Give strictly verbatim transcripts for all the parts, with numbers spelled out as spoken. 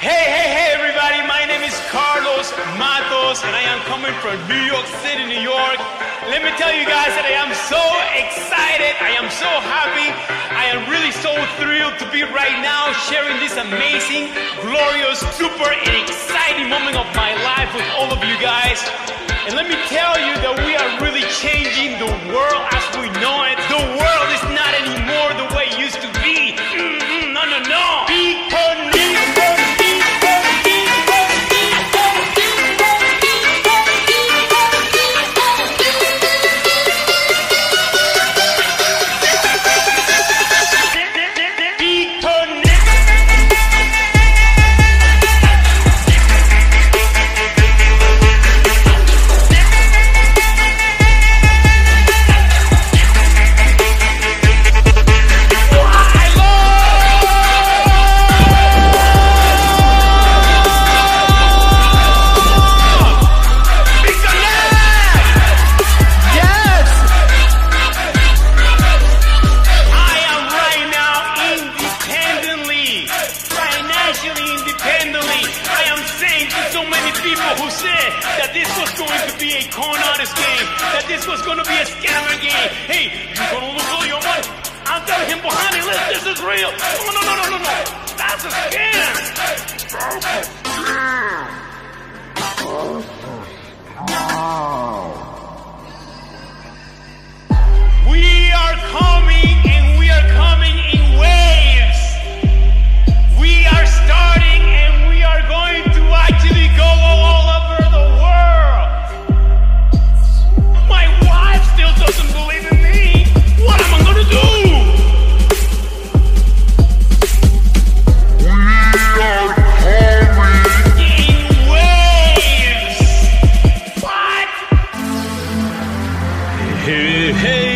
Hey, hey, hey, everybody. My name is Carlos Matos, and I am coming from New York City, New York. Let me tell you guys that I am so excited. I am so happy. I am really so thrilled to be right now sharing this amazing, glorious, super, and exciting moment of my life with all of you guys. And let me tell you that we are really changing the world as we know it. The world is not anymore the way it used to be. Mm-mm, no, no, no. People need who said that this was going to be a con artist game, that this was going to be a scammer game. Hey, you gonna lose all your money? I'm telling him behind it, listen, this is real. No, no, no, no, no, no. That's a scam. We are coming, and we are coming in waves. We are starting, and we are going to actually go all over the world. My wife still doesn't believe in me. What am I gonna do? We are coming in waves. What? Hey, hey.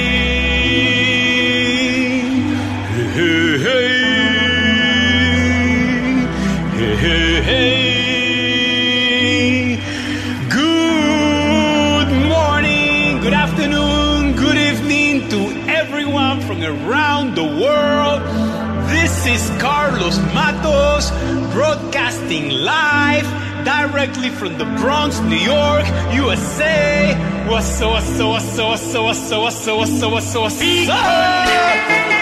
Hey, hey. Hey, hey, hey. Good afternoon, good evening to everyone from around the world. This is Carlos Matos, broadcasting live directly from the Bronx, New York, U S A. What's so, what's so, what's so, what's so, what's so, what's so, what's so, what's so, what's so.